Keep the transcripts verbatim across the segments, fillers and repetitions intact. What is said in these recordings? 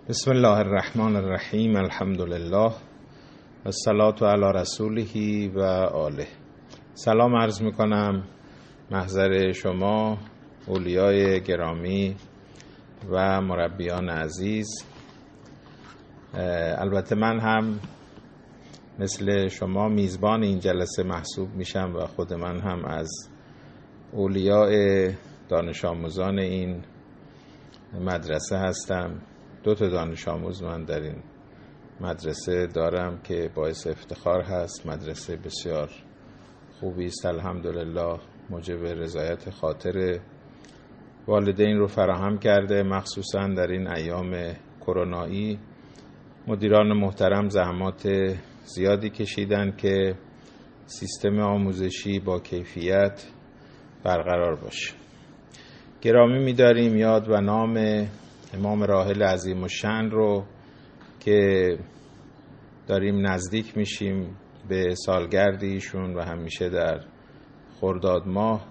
بسم الله الرحمن الرحیم. الحمد لله و الصلاة علی رسوله و آله. سلام عرض میکنم محضر شما اولیای گرامی و مربیان عزیز. البته من هم مثل شما میزبان این جلسه محسوب میشم و خود من هم از اولیای دانش آموزان این مدرسه هستم. دو تا دانش آموز من در این مدرسه دارم که باعث افتخار هست. مدرسه بسیار خوبی است الحمدلله، موجب رضایت خاطر والدین رو فراهم کرده، مخصوصا در این ایام کرونایی. مدیران محترم زحمات زیادی کشیدن که سیستم آموزشی با کیفیت برقرار باشه. گرامی می‌داریم یاد و نام امام راحل عظیم الشأن رو که داریم نزدیک میشیم به سالگردیشون و همیشه در خرداد ماه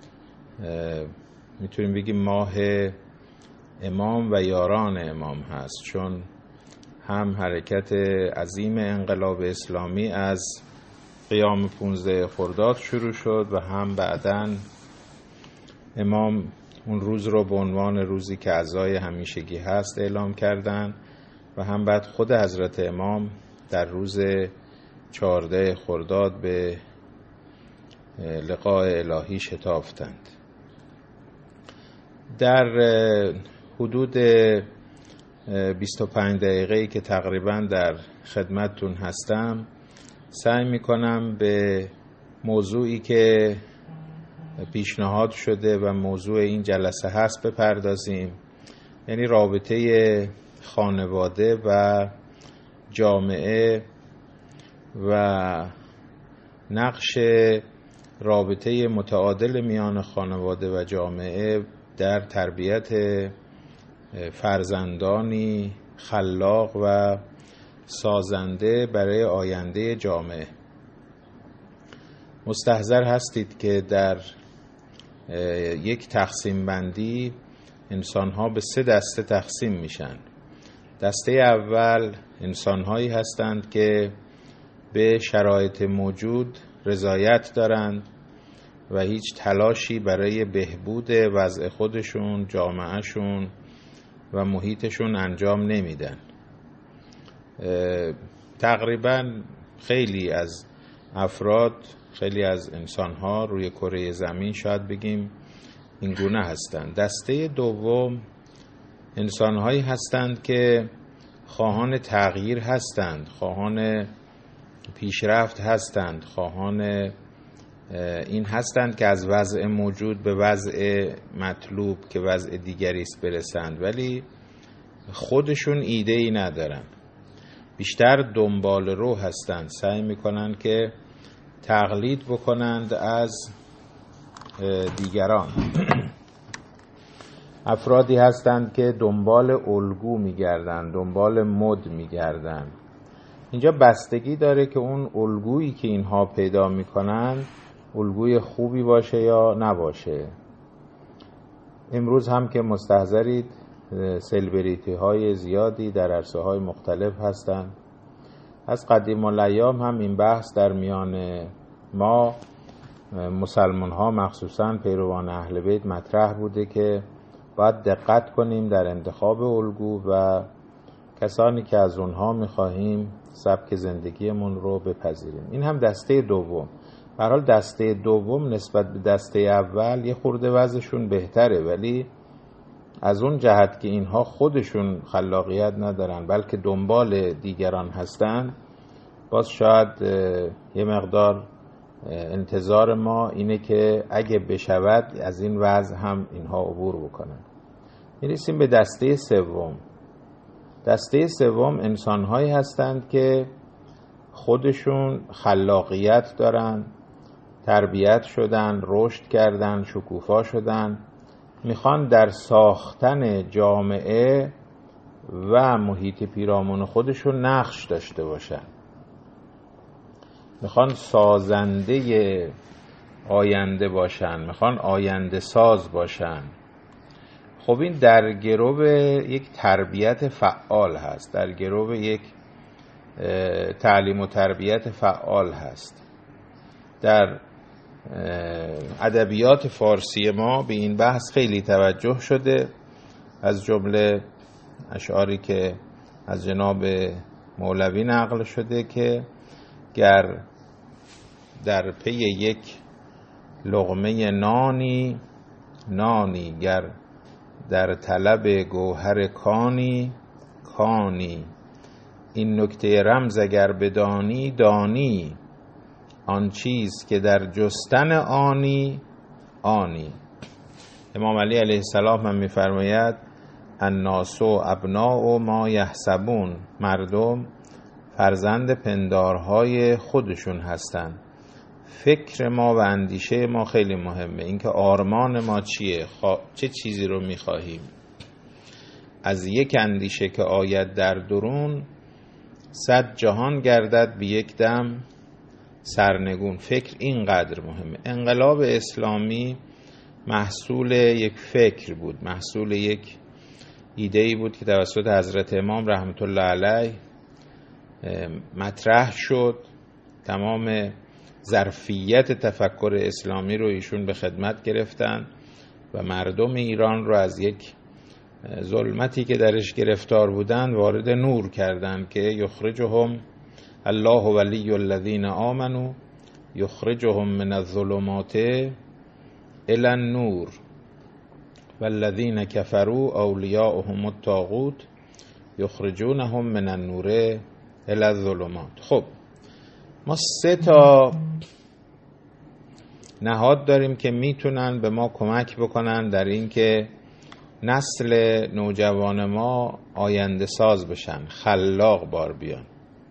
میتونیم بگیم ماه امام و یاران امام هست، چون هم حرکت عظیم انقلاب اسلامی از قیام پانزده خرداد شروع شد و هم بعداً امام اون روز رو به عنوان روزی که عزای همیشگی هست اعلام کردن و هم بعد خود حضرت امام در روز چهارده خرداد به لقاء الهی شتافتند. در حدود بیست و پنج دقیقه‌ای که تقریباً در خدمتتون هستم سعی میکنم به موضوعی که پیشنهاد شده و موضوع این جلسه هست بپردازیم، یعنی رابطه خانواده و جامعه و نقش رابطه متعادل میان خانواده و جامعه در تربیت فرزندانی خلاق و سازنده برای آینده جامعه. مستحضر هستید که در یک تقسیم بندی انسان‌ها به سه دسته تقسیم میشن. دسته اول انسان‌هایی هستند که به شرایط موجود رضایت دارند و هیچ تلاشی برای بهبود وضع خودشون، جامعهشون و محیطشون انجام نمیدن. تقریباً خیلی از افراد، خیلی از انسان‌ها روی کره زمین شاید بگیم این گونه هستند. دسته دوم انسان‌هایی هستند که خواهان تغییر هستند، خواهان پیشرفت هستند، خواهان این هستند که از وضع موجود به وضع مطلوب که وضع دیگری است برسند، ولی خودشون ایده‌ای ندارن، بیشتر دنبال رو هستند، سعی میکنن که تقلید بکنند از دیگران. افرادی هستند که دنبال الگو میگردند، دنبال مد میگردند. اینجا بستگی داره که اون الگویی که اینها پیدا میکنند الگوی خوبی باشه یا نباشه. امروز هم که مستحضرید سلبریتی های زیادی در عرصه های مختلف هستند. از قدیم الایام هم این بحث در میان ما مسلمان ها مخصوصا پیروان اهل بیت مطرح بوده که باید دقت کنیم در انتخاب الگو و کسانی که از اونها میخواهیم سبک زندگیمون رو بپذیریم. این هم دسته دوم. به هر حال دسته دوم نسبت به دسته اول یه خورده وضعشون بهتره، ولی از اون جهت که اینها خودشون خلاقیت ندارن بلکه دنبال دیگران هستن، باز شاید یه مقدار انتظار ما اینه که اگه بشود از این وضع هم اینها عبور بکنن. میرسیم به دسته سوم. دسته سوم انسان‌هایی هستند که خودشون خلاقیت دارن، تربیت شدن، رشد کردن، شکوفا شدن، میخوان در ساختن جامعه و محیط پیرامون خودشون نقش داشته باشن، میخوان سازنده آینده باشن، میخوان آینده ساز باشن. خب این در گرو یک تربیت فعال هست، در گرو یک تعلیم و تربیت فعال هست. در ادبیات فارسی ما به این بحث خیلی توجه شده، از جمله اشعاری که از جناب مولوی نقل شده که گر در پی یک لقمه نانی نانی، گر در طلب گوهر کانی کانی، این نکته رمز اگر بدانی دانی، آن چیز که در جستن آنی آنی. امام علی علیه السلام هم می‌فرماید الناس ابناء ما یحسبون، مردم فرزند پندارهای خودشون هستن. فکر ما و اندیشه ما خیلی مهمه، اینکه آرمان ما چیه، خوا... چه چیزی رو میخواهیم. از یک اندیشه که آید در درون، صد جهان گردد به یک دم سرنگون. فکر اینقدر مهمه. انقلاب اسلامی محصول یک فکر بود، محصول یک ایده‌ای بود که توسط حضرت امام رحمت الله علیه مطرح شد. تمام ظرفیت تفکر اسلامی رو ایشون به خدمت گرفتن و مردم ایران رو از یک ظلمتی که درش گرفتار بودن وارد نور کردن که یخرجهم الله ولی الذین آمنوا یخرجهم من الظلمات الی النور والذین کفروا اولیاؤهم الطاغوت یخرجونهم من النور الی الظلمات. خب ما سه تا نهاد داریم که میتونن به ما کمک بکنن در این که نسل نوجوان ما آینده ساز بشن، خلاق بار بیان.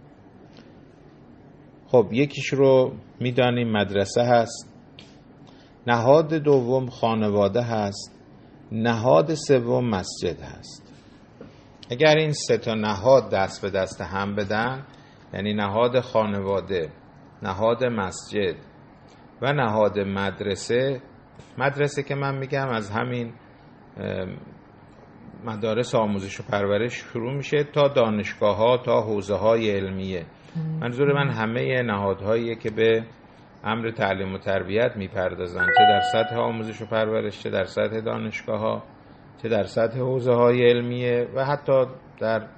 خب یکیش رو میدانیم مدرسه هست، نهاد دوم خانواده هست، نهاد سوم مسجد هست. اگر این سه تا نهاد دست به دست هم بدن، یعنی نهاد خانواده، نهاد مسجد و نهاد مدرسه، مدرسه که من میگم از همین مدارس آموزش و پرورش شروع میشه تا دانشگاه ها، تا حوزه های علمیه. منظور من همه نهادهاییه که به امر تعلیم و تربیت میپردازن، چه در سطح آموزش و پرورش، چه در سطح دانشگاه ها، چه در سطح حوزه های علمیه و حتی در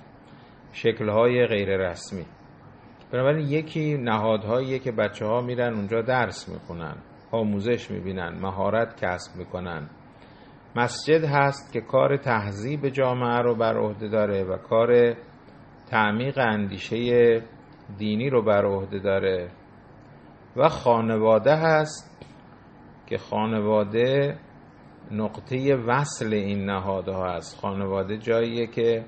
شکل‌های غیر رسمی. بنابراین یکی نهادهاییه که بچه ها میرن اونجا درس میخونن، آموزش میبینن، مهارت کسب میکنن. مسجد هست که کار تهذیب جامعه رو بر عهده داره و کار تعمیق اندیشه دینی رو بر عهده داره. و خانواده هست که خانواده نقطه وصل این نهادها هست. خانواده جاییه که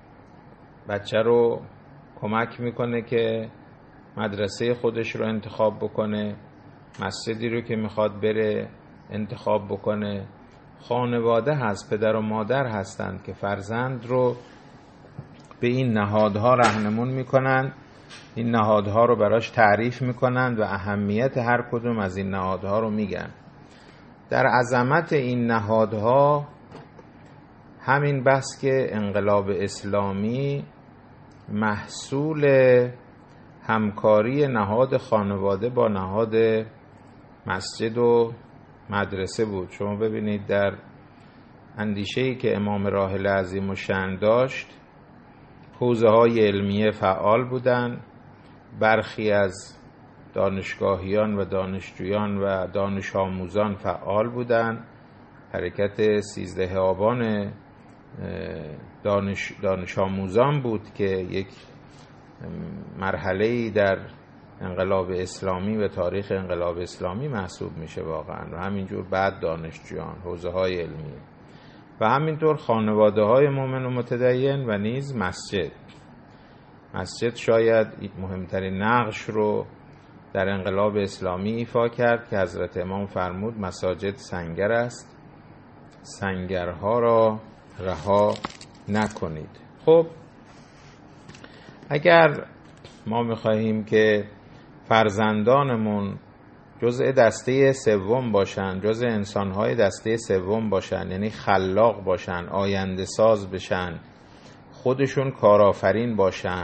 بچه رو کمک میکنه که مدرسه خودش رو انتخاب بکنه، مسجدی رو که میخواد بره انتخاب بکنه. خانواده هست، پدر و مادر هستند که فرزند رو به این نهادها راهنمون میکنن، این نهادها رو براش تعریف میکنن و اهمیت هر کدوم از این نهادها رو میگن. در عظمت این نهادها همین بس که انقلاب اسلامی محصول همکاری نهاد خانواده با نهاد مسجد و مدرسه بود. شما ببینید در اندیشه‌ای که امام راحل عظیم الشأن داشت، حوزه های علمیه فعال بودن، برخی از دانشگاهیان و دانشجویان و دانش آموزان فعال بودن. حرکت سیزده آبان دانش, دانش آموزان بود که یک مرحله‌ای در انقلاب اسلامی و تاریخ انقلاب اسلامی محسوب میشه واقعا. و همینجور بعد دانشجویان، حوزه های علمیه و همینطور خانواده های مؤمن و متدین و نیز مسجد. مسجد شاید مهمترین نقش رو در انقلاب اسلامی ایفا کرد که حضرت امام فرمود مساجد سنگر است، سنگرها را رها نکنید. خب اگر ما میخواهیم که فرزندانمون جزء دسته سوم باشن، جزء انسانهای دسته سوم باشن، یعنی خلاق باشن، آینده ساز بشن، خودشون کارآفرین باشن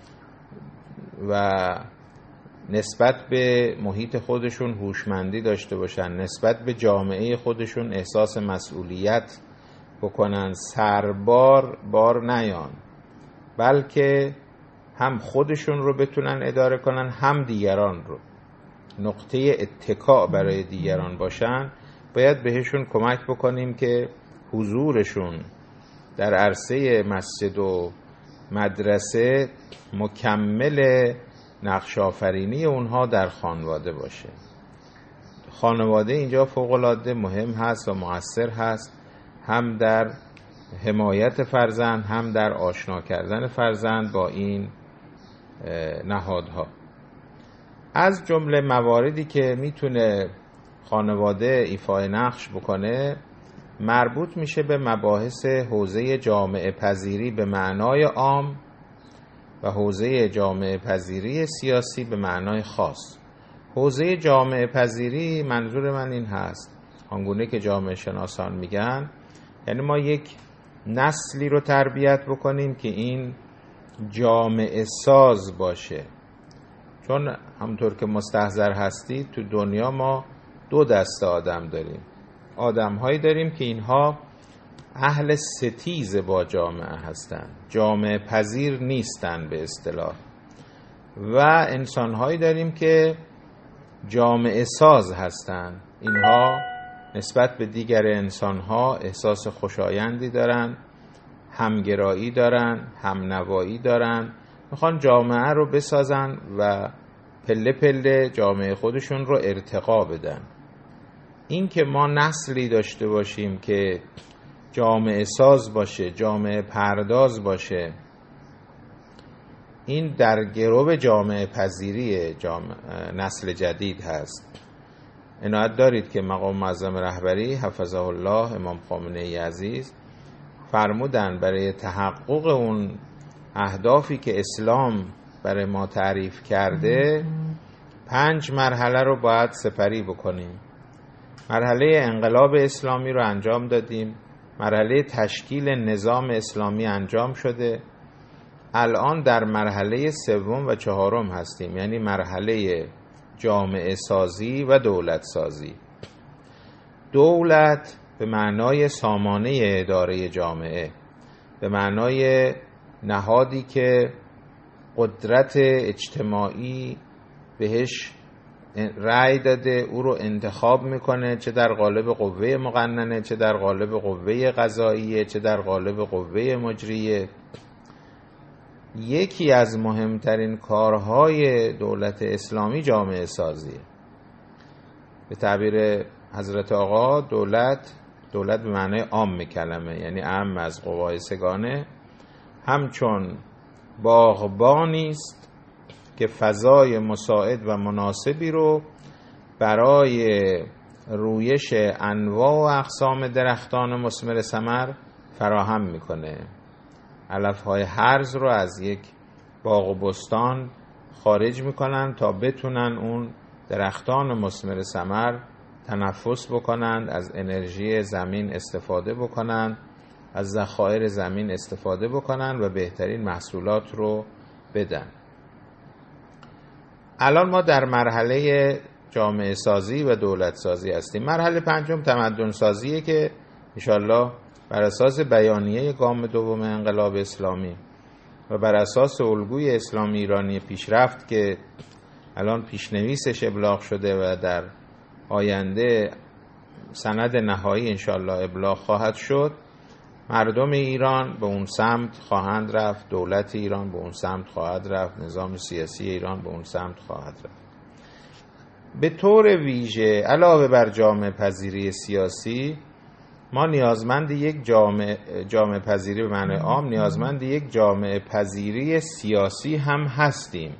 و نسبت به محیط خودشون هوشمندی داشته باشن، نسبت به جامعه خودشون احساس مسئولیت بکنن، سربار بار نیان، بلکه هم خودشون رو بتونن اداره کنن هم دیگران رو، نقطه اتکا برای دیگران باشن. باید بهشون کمک بکنیم که حضورشون در عرصه مسجد و مدرسه مکمل نقش آفرینی اونها در خانواده باشه. خانواده اینجا فوق‌العاده مهم هست و مؤثر هست، هم در حمایت فرزند هم در آشنا کردن فرزند با این نهادها. از جمله مواردی که میتونه خانواده ایفای نقش بکنه مربوط میشه به مباحث حوزه جامعه پذیری به معنای عام و حوزه جامعه پذیری سیاسی به معنای خاص. حوزه جامعه پذیری منظور من این هست، آنگونه که جامعه شناسان میگن، یعنی ما یک نسلی رو تربیت بکنیم که این جامعه ساز باشه. چون همونطور که مستحضر هستید تو دنیا ما دو دسته آدم داریم. آدم هایی داریم که اینها اهل ستیز با جامعه هستند، جامعه پذیر نیستن به اصطلاح، و انسان هایی داریم که جامعه ساز هستند. اینها نسبت به دیگر انسان ها احساس خوشایندی دارن، همگرایی دارن، همنوایی دارن، میخوان جامعه رو بسازن و پله پله جامعه خودشون رو ارتقا بدن. این که ما نسلی داشته باشیم که جامعه ساز باشه، جامعه پرداز باشه، این در گرو جامعه پذیری جامعه نسل جدید هست. عنایت دارید که مقام معظم رهبری حفظه الله امام خامنه‌ای عزیز فرمودن برای تحقق اون اهدافی که اسلام برای ما تعریف کرده پنج مرحله رو باید سپری بکنیم. مرحله انقلاب اسلامی رو انجام دادیم، مرحله تشکیل نظام اسلامی انجام شده، الان در مرحله سوم و چهارم هستیم، یعنی مرحله جامعه سازی و دولت سازی. دولت به معنای سامانه اداره جامعه، به معنای نهادی که قدرت اجتماعی بهش رأی داده، او رو انتخاب میکنه، چه در قالب قوه مقننه، چه در قالب قوه قضاییه، چه در قالب قوه مجریه. یکی از مهمترین کارهای دولت اسلامی جامعه سازیه. به تعبیر حضرت آقا دولت دولت به معنای عام کلمه، یعنی عام از قوای سگانه، همچون باغبانی است که فضای مساعد و مناسبی رو برای رویش انواع و اقسام درختان مثمر ثمر فراهم میکنه. علفهای هرز رو از یک باغ و بستان خارج میکنن تا بتونن اون درختان مثمر ثمر تنفس بکنند، از انرژی زمین استفاده بکنند، از ذخایر زمین استفاده بکنند و بهترین محصولات رو بدن. الان ما در مرحله جامعه سازی و دولت سازی هستیم. مرحله پنجم تمدن سازیه که انشالله بر اساس بیانیه گام دوم انقلاب اسلامی و بر اساس الگوی اسلامی ایرانی پیشرفت که الان پیشنویسش ابلاغ شده و در آینده سند نهایی انشالله ابلاغ خواهد شد، مردم ایران به اون سمت خواهند رفت، دولت ایران به اون سمت خواهد رفت، نظام سیاسی ایران به اون سمت خواهد رفت. به طور ویژه علاوه بر جامعه پذیری سیاسی، ما نیازمند یک جامعه جامعه پذیری به معنی عام، نیازمند یک جامعه پذیری سیاسی هم هستیم.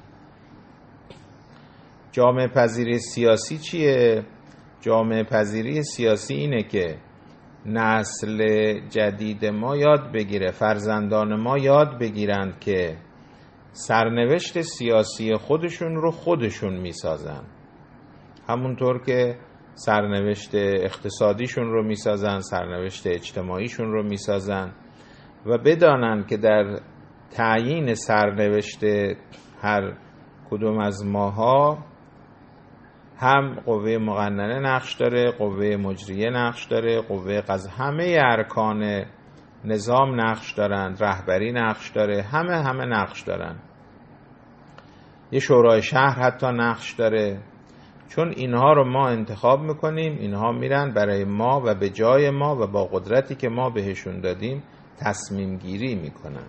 جامعه پذیری سیاسی چیه؟ جامعه پذیری سیاسی اینه که نسل جدید ما یاد بگیره، فرزندان ما یاد بگیرند که سرنوشت سیاسی خودشون رو خودشون میسازن. همونطور که سرنوشت اقتصادیشون رو میسازن، سرنوشت اجتماعیشون رو میسازن و بدانن که در تعیین سرنوشت هر کدوم از ماها هم قوه مقننه نقش داره، قوه مجریه نقش داره، قوه قضا، همه ارکان نظام نقش دارن، رهبری نقش داره، همه همه نقش دارن. یه شورای شهر حتی نقش داره، چون اینها رو ما انتخاب میکنیم، اینها میرن برای ما و به جای ما و با قدرتی که ما بهشون دادیم تصمیم گیری میکنن.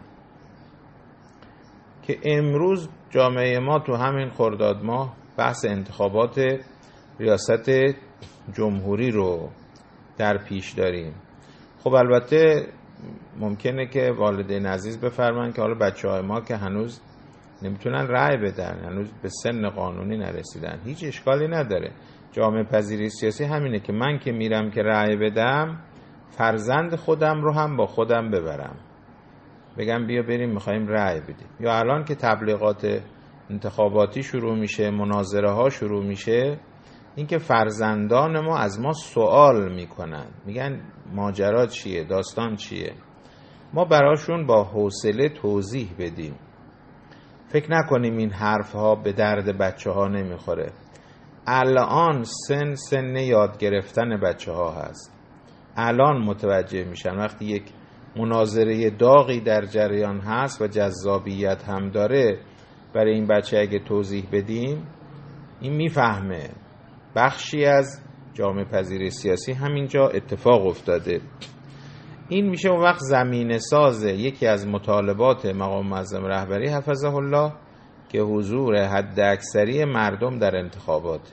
که امروز جامعه ما تو همین خرداد ماه بحث انتخابات ریاست جمهوری رو در پیش داریم. خب البته ممکنه که والدین عزیز بفرمایند که حالا بچه های ما که هنوز نمیتونن رأی بدن، هنوز به سن قانونی نرسیدن، هیچ اشکالی نداره. جامعه پذیری سیاسی همینه که من که میرم که رأی بدم، فرزند خودم رو هم با خودم ببرم، بگم بیا بریم میخواییم رأی بدیم. یا الان که تبلیغات انتخاباتی شروع میشه، مناظره ها شروع میشه، این که فرزندان ما از ما سوال میکنن، میگن ماجرا چیه، داستان چیه، ما براشون با حوصله توضیح بدیم. فکر نکنیم این حرف ها به درد بچه ها نمیخوره. الان سن سن یاد گرفتن بچه ها هست، الان متوجه میشن. وقتی یک مناظره داغی در جریان هست و جذابیت هم داره، برای این بچه اگه توضیح بدیم این میفهمه. بخشی از جامعه پذیری سیاسی همینجا اتفاق افتاده. این میشه اون وقت زمینه سازه یکی از مطالبات مقام معظم رهبری حفظه الله که حضور حد اکثری مردم در انتخابات.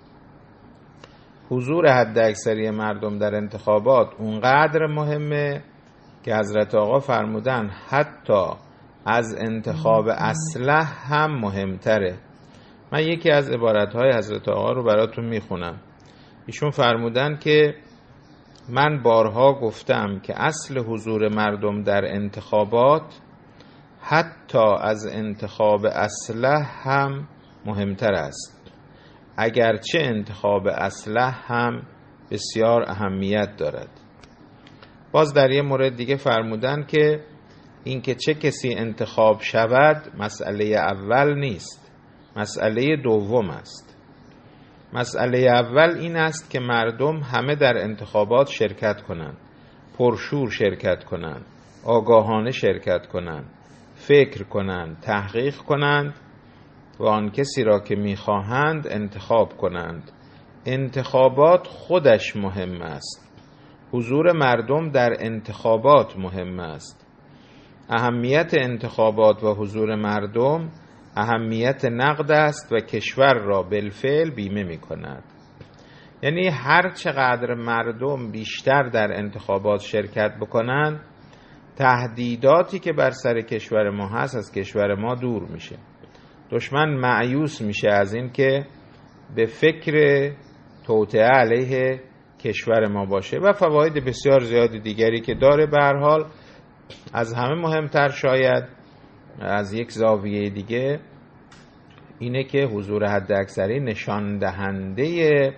حضور حد اکثری مردم در انتخابات اونقدر مهمه که حضرت آقا فرمودن حتی از انتخاب اسلح هم مهمتره. من یکی از عبارتهای حضرت آقا رو براتون میخونم. ایشون فرمودن که من بارها گفتم که اصل حضور مردم در انتخابات حتی از انتخاب اسلح هم مهمتر است، اگرچه انتخاب اسلح هم بسیار اهمیت دارد. باز در یه مورد دیگه فرمودن که اینکه چه کسی انتخاب شود مسئله اول نیست، مسئله دوم است. مسئله اول این است که مردم همه در انتخابات شرکت کنند، پرشور شرکت کنند، آگاهانه شرکت کنند، فکر کنند، تحقیق کنند و آن کسی را که می‌خواهند انتخاب کنند. انتخابات خودش مهم است. حضور مردم در انتخابات مهم است. اهمیت انتخابات و حضور مردم اهمیت نقد است و کشور را بالفعل بیمه می کند. یعنی هر چقدر مردم بیشتر در انتخابات شرکت بکنن، تهدیداتی که بر سر کشور ما هست از کشور ما دور میشه. دشمن مایوس میشه از این که به فکر توطئه علیه کشور ما باشه و فواید بسیار زیاد دیگری که داره. به هر حال از همه مهمتر شاید از یک زاویه دیگه اینه که حضور حداکثری نشان دهنده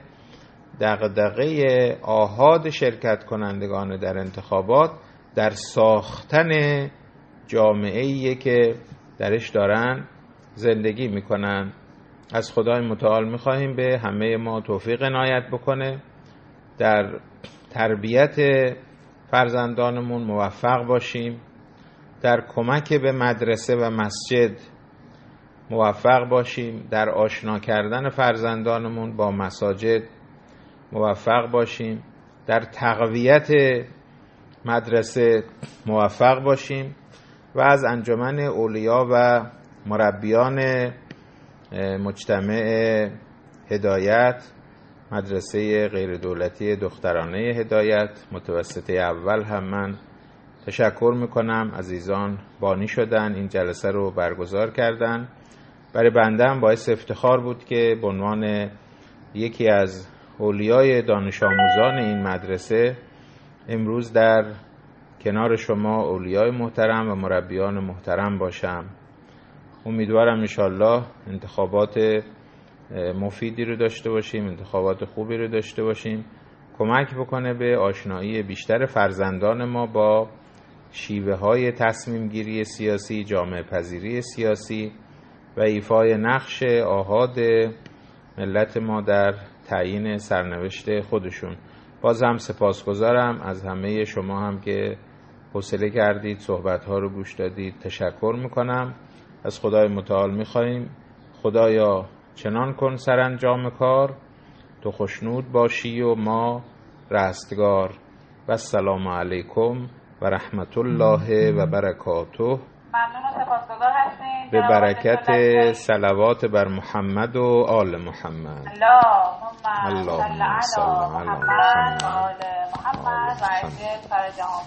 دغدغه آحاد شرکت کنندگان در انتخابات در ساختن جامعه‌ایه که درش دارن زندگی میکنن. از خدای متعال میخواهیم به همه ما توفیق عنایت بکنه، در تربیت فرزندانمون موفق باشیم، در کمک به مدرسه و مسجد موفق باشیم، در آشنا کردن فرزندانمون با مساجد موفق باشیم، در تقویت مدرسه موفق باشیم و از انجمن اولیا و مربیان مجتمع هدایت، مدرسه غیر دولتی دخترانه هدایت متوسطه اول هم من تشکر میکنم. عزیزان بانی شدن، این جلسه رو برگزار کردن. برای بنده هم باعث افتخار بود که به عنوان یکی از اولیای دانش آموزان این مدرسه امروز در کنار شما اولیای محترم و مربیان محترم باشم. امیدوارم انشالله انتخابات مفیدی رو داشته باشیم، انتخابات خوبی رو داشته باشیم، کمک بکنه به آشنایی بیشتر فرزندان ما با شیوه های تصمیم گیری سیاسی، جامعه پذیری سیاسی و ایفای نقش آحاد ملت ما در تعیین سرنوشت خودشون. باز هم سپاسگزارم از همه شما هم که حوصله کردید صحبت ها رو گوش دادید. تشکر میکنم. از خدای متعال میخواییم خدایا چنان کن سرانجام کار، تو خوشنود باشی و ما رستگار. و السلام علیکم و رحمت الله و برکاته. ممنون و سپاسگزار هستیم. به برکت صلوات بر محمد و آل محمد. اللهم صل علی محمد و آل محمد و عزیز فرجام.